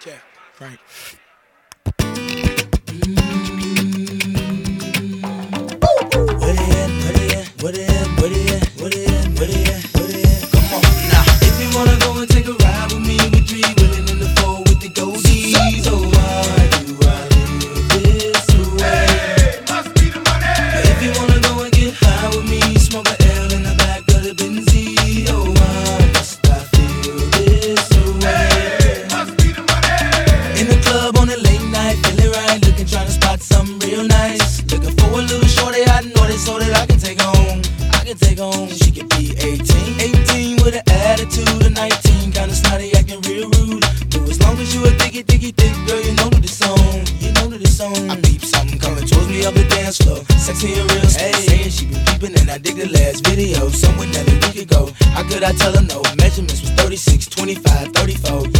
Yeah, right. Come on now. If you wanna go and take a ride with me, with 3 willing in the 4 with the goldies. Oh, why do I live this way? Hey, must be the money. If you wanna go and get high with me, smoke a L in the back of the Benzie. Oh, why must I feel this way? Hey, must be the money. In the club on a late night, feeling right, looking, trying to spot something real nice. Looking for a little shorty, I know this so that I can take home. She could be 18 with an attitude of 19, kinda snotty, acting real rude. But as long as you a thick, girl, you know that it's on. I peep something coming towards me up the dance floor, sexy and real slow. Saying she been peeping and I dig the last video, somewhere that a week ago. How could I tell her no? Measurements was 36, 25, 34.